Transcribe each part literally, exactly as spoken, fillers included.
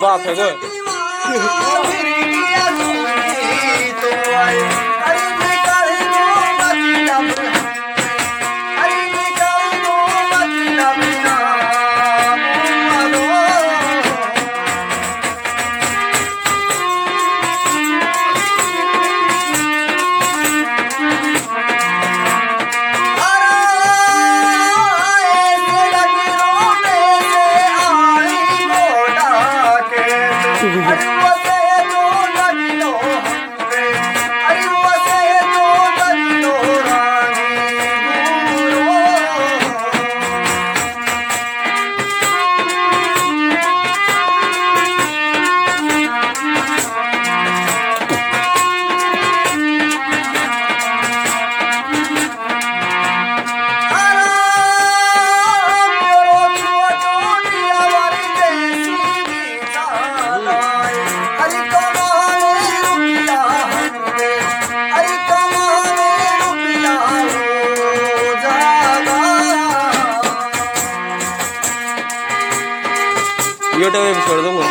बाप है वो यूट्यूब में छोड़ दूंगा।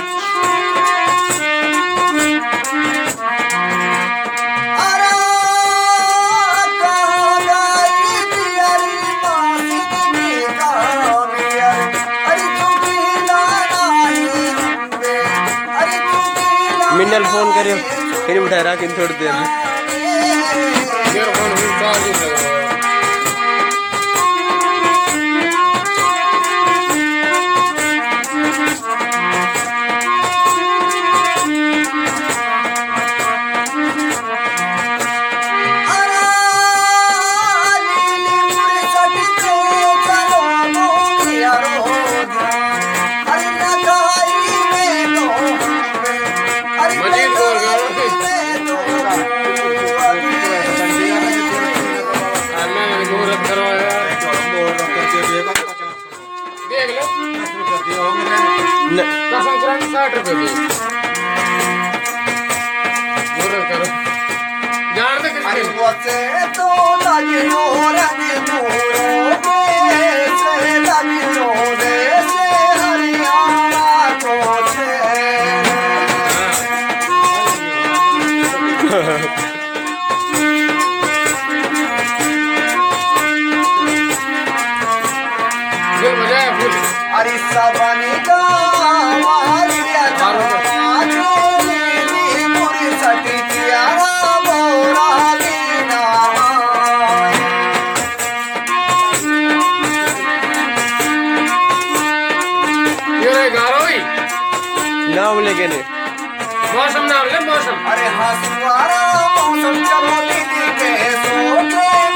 मिन्नल फोन करियो फिर उठा रहा कि थोड़ी देर में साठ रुपए की करो जान दे अरे वसे तो लगे और दूरों से लगे रे से हरियाणा को छे दिल बजाए फूल अरे सबनी का नाम लेके ने मौसम नाम ले मौसम अरे हंसवारा मौसम चलो दीदी के सोते